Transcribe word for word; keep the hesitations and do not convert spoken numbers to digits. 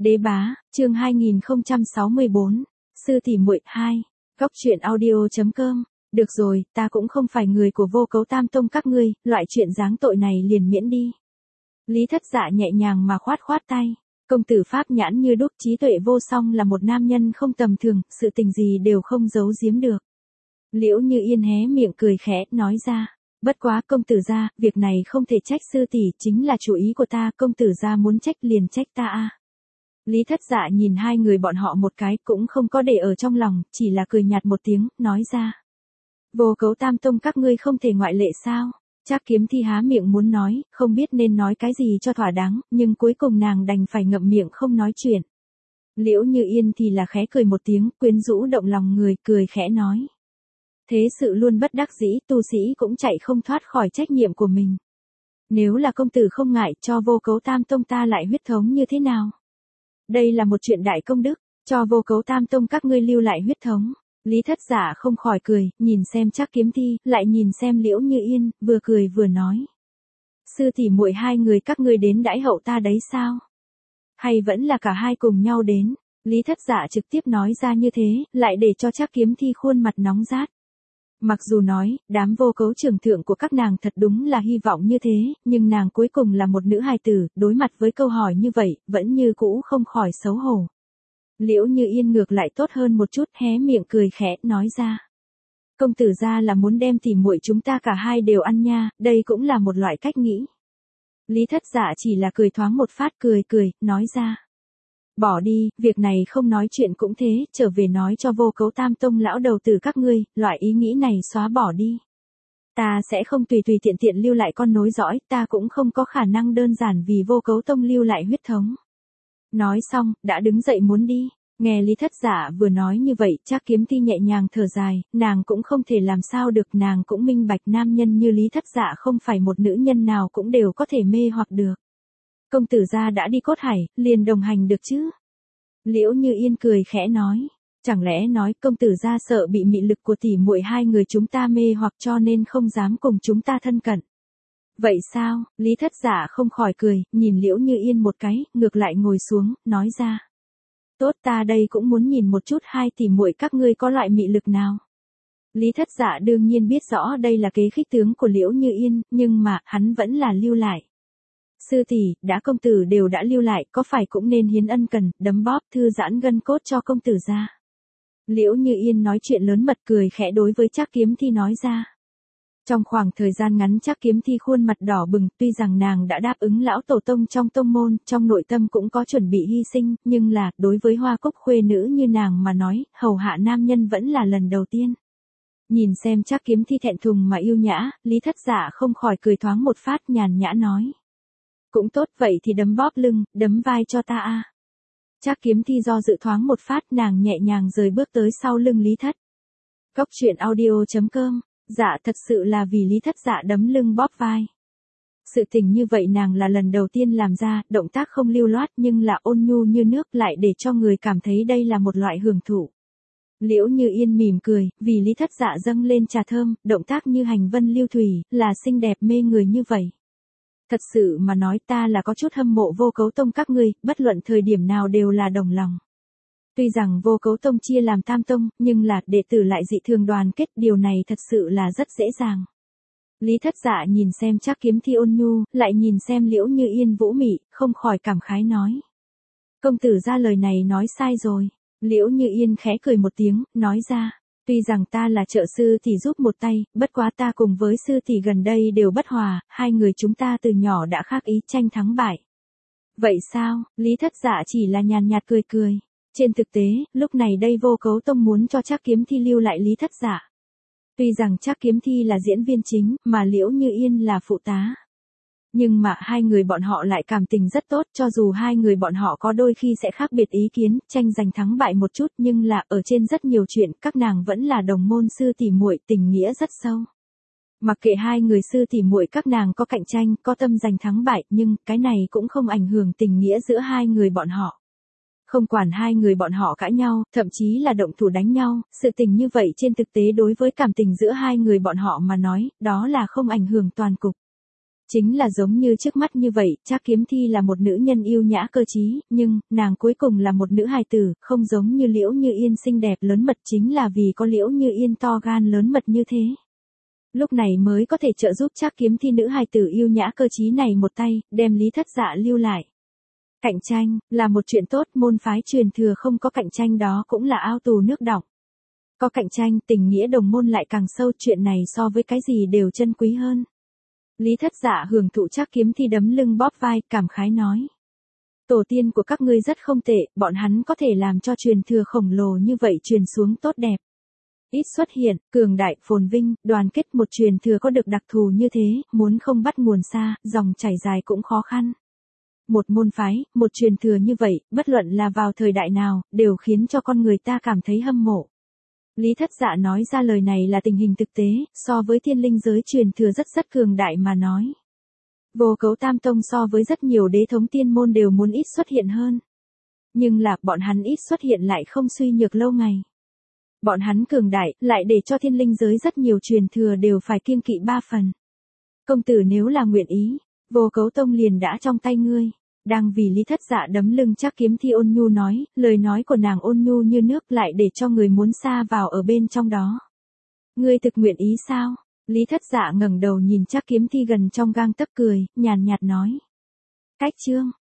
Đế bá, chương hai nghìn không trăm sáu mươi bốn, sư tỷ muội hai, góc truyện audio chấm com. Được rồi, ta cũng không phải người của Vô Cấu Tam Tông các ngươi, loại chuyện giáng tội này liền miễn đi. Lý Thất Dạ nhẹ nhàng mà khoát khoát tay. Công tử pháp nhãn như đúc, trí tuệ vô song, là một nam nhân không tầm thường, sự tình gì đều không giấu giếm được. Liễu Như Yên hé miệng cười khẽ, nói ra. Bất quá công tử gia, việc này không thể trách sư tỷ, chính là chủ ý của ta, công tử gia muốn trách liền trách ta a. Lý Thất Dạ nhìn hai người bọn họ một cái, cũng không có để ở trong lòng, chỉ là cười nhạt một tiếng, nói ra. Vô Cấu Tam Tông các ngươi không thể ngoại lệ sao? Trác Kiếm Thi há miệng muốn nói, không biết nên nói cái gì cho thỏa đáng, nhưng cuối cùng nàng đành phải ngậm miệng không nói chuyện. Liễu Như Yên thì là khẽ cười một tiếng, quyến rũ động lòng người, cười khẽ nói. Thế sự luôn bất đắc dĩ, tu sĩ cũng chạy không thoát khỏi trách nhiệm của mình. Nếu là công tử không ngại, cho Vô Cấu Tam Tông ta lại huyết thống như thế nào? Đây là một chuyện đại công đức, cho Vô Cấu Tam Tông các ngươi lưu lại huyết thống. Lý Thất Dạ không khỏi cười, nhìn xem Trác Kiếm Thi, lại nhìn xem Liễu Như Yên, vừa cười vừa nói. Sư tỷ muội hai người các ngươi đến đãi hậu ta đấy sao? Hay vẫn là cả hai cùng nhau đến? Lý Thất Dạ trực tiếp nói ra như thế, lại để cho Trác Kiếm Thi khuôn mặt nóng rát. Mặc dù nói, đám vô cấu trưởng thượng của các nàng thật đúng là hy vọng như thế, nhưng nàng cuối cùng là một nữ hài tử, đối mặt với câu hỏi như vậy, vẫn như cũ không khỏi xấu hổ. Liễu Như Yên ngược lại tốt hơn một chút, hé miệng cười khẽ, nói ra. Công tử gia là muốn đem tỉ muội chúng ta cả hai đều ăn nha, đây cũng là một loại cách nghĩ. Lý Thất Dạ chỉ là cười thoáng một phát, cười cười, nói ra. Bỏ đi, việc này không nói chuyện cũng thế, trở về nói cho Vô Cấu Tam Tông lão đầu tử các ngươi, loại ý nghĩ này xóa bỏ đi. Ta sẽ không tùy tùy tiện tiện lưu lại con nối dõi, ta cũng không có khả năng đơn giản vì Vô Cấu Tông lưu lại huyết thống. Nói xong, đã đứng dậy muốn đi. Nghe Lý Thất Dạ vừa nói như vậy, Trác Kiếm Thi nhẹ nhàng thở dài, nàng cũng không thể làm sao được, nàng cũng minh bạch nam nhân như Lý Thất Dạ không phải một nữ nhân nào cũng đều có thể mê hoặc được. Công tử gia đã đi Cốt Hải, liền đồng hành được chứ? Liễu Như Yên cười khẽ nói, chẳng lẽ nói công tử gia sợ bị mị lực của tỷ muội hai người chúng ta mê hoặc cho nên không dám cùng chúng ta thân cận. Vậy sao? Lý Thất Dạ không khỏi cười, nhìn Liễu Như Yên một cái, ngược lại ngồi xuống, nói ra. Tốt, ta đây cũng muốn nhìn một chút hai tỷ muội các ngươi có loại mị lực nào. Lý Thất Dạ đương nhiên biết rõ đây là kế khích tướng của Liễu Như Yên, nhưng mà, hắn vẫn là lưu lại. Sư tỷ, đã công tử đều đã lưu lại, có phải cũng nên hiến ân cần, đấm bóp, thư giãn gân cốt cho công tử ra. Liễu Như Yên nói chuyện lớn mật, cười khẽ đối với Trác Kiếm Thi nói ra. Trong khoảng thời gian ngắn Trác Kiếm Thi khuôn mặt đỏ bừng, tuy rằng nàng đã đáp ứng lão tổ tông trong tông môn, trong nội tâm cũng có chuẩn bị hy sinh, nhưng là, đối với Hoa Cốc khuê nữ như nàng mà nói, hầu hạ nam nhân vẫn là lần đầu tiên. Nhìn xem Trác Kiếm Thi thẹn thùng mà yêu nhã, Lý Thất Dạ không khỏi cười thoáng một phát, nhàn nhã nói. Cũng tốt, vậy thì đấm bóp lưng, đấm vai cho ta a. Trác Kiếm Thi do dự thoáng một phát, nàng nhẹ nhàng rời bước tới sau lưng Lý Thất. Góc truyện audio chấm com. Dạ thật sự là vì Lý Thất Dạ đấm lưng bóp vai. Sự tình như vậy nàng là lần đầu tiên làm ra, động tác không lưu loát nhưng là ôn nhu như nước, lại để cho người cảm thấy đây là một loại hưởng thụ. Liễu Như Yên mỉm cười, vì Lý Thất Dạ dâng lên trà thơm, động tác như hành vân lưu thủy, là xinh đẹp mê người như vậy. Thật sự mà nói, ta là có chút hâm mộ Vô Cấu Tông các ngươi, bất luận thời điểm nào đều là đồng lòng. Tuy rằng Vô Cấu Tông chia làm tam tông, nhưng là đệ tử lại dị thường đoàn kết, điều này thật sự là rất dễ dàng. Lý Thất Dạ nhìn xem Trác Kiếm Thi ôn nhu, lại nhìn xem Liễu Như Yên vũ mị, không khỏi cảm khái nói. Công tử ra lời này nói sai rồi. Liễu Như Yên khẽ cười một tiếng, nói ra. Tuy rằng ta là trợ sư thì giúp một tay, bất quá ta cùng với sư thì gần đây đều bất hòa, hai người chúng ta từ nhỏ đã khác ý tranh thắng bại. Vậy sao? Lý Thất Dạ chỉ là nhàn nhạt cười cười. Trên thực tế, lúc này đây Vô Cấu Tông muốn cho Trác Kiếm Thi lưu lại Lý Thất Dạ. Tuy rằng Trác Kiếm Thi là diễn viên chính, mà Liễu Như Yên là phụ tá. Nhưng mà hai người bọn họ lại cảm tình rất tốt, cho dù hai người bọn họ có đôi khi sẽ khác biệt ý kiến, tranh giành thắng bại một chút, nhưng là ở trên rất nhiều chuyện, các nàng vẫn là đồng môn sư tỷ muội, tình nghĩa rất sâu. Mặc kệ hai người sư tỷ muội các nàng có cạnh tranh, có tâm giành thắng bại, nhưng cái này cũng không ảnh hưởng tình nghĩa giữa hai người bọn họ. Không quản hai người bọn họ cãi nhau, thậm chí là động thủ đánh nhau, sự tình như vậy trên thực tế đối với cảm tình giữa hai người bọn họ mà nói, đó là không ảnh hưởng toàn cục. Chính là giống như trước mắt như vậy, Trác Kiếm Thi là một nữ nhân yêu nhã cơ trí, nhưng, nàng cuối cùng là một nữ hài tử, không giống như Liễu Như Yên xinh đẹp lớn mật chính là vì có Liễu Như Yên to gan lớn mật như thế. Lúc này mới có thể trợ giúp Trác Kiếm Thi nữ hài tử yêu nhã cơ trí này một tay, đem Lý Thất Dạ lưu lại. Cạnh tranh, là một chuyện tốt, môn phái truyền thừa không có cạnh tranh đó cũng là ao tù nước đọng. Có cạnh tranh, tình nghĩa đồng môn lại càng sâu, chuyện này so với cái gì đều chân quý hơn. Lý Thất Dạ hưởng thụ Trác Kiếm Thi đấm lưng bóp vai, cảm khái nói. Tổ tiên của các ngươi rất không tệ, bọn hắn có thể làm cho truyền thừa khổng lồ như vậy truyền xuống tốt đẹp. Ít xuất hiện, cường đại, phồn vinh, đoàn kết, một truyền thừa có được đặc thù như thế, muốn không bắt nguồn xa, dòng chảy dài cũng khó khăn. Một môn phái, một truyền thừa như vậy, bất luận là vào thời đại nào, đều khiến cho con người ta cảm thấy hâm mộ. Lý Thất Dạ nói ra lời này là tình hình thực tế, so với thiên linh giới truyền thừa rất rất cường đại mà nói. Vô Cấu Tam Tông so với rất nhiều đế thống tiên môn đều muốn ít xuất hiện hơn. Nhưng là, bọn hắn ít xuất hiện lại không suy nhược lâu ngày. Bọn hắn cường đại, lại để cho thiên linh giới rất nhiều truyền thừa đều phải kiêng kỵ ba phần. Công tử nếu là nguyện ý, Vô Cấu Tông liền đã trong tay ngươi. Đang vì Lý Thất Dạ đấm lưng Trác Kiếm Thi ôn nhu nói, lời nói của nàng ôn nhu như nước lại để cho người muốn xa vào ở bên trong đó. Ngươi thực nguyện ý sao? Lý Thất Dạ ngẩng đầu nhìn Trác Kiếm Thi gần trong gang tấc cười, nhàn nhạt nói. Cách chương,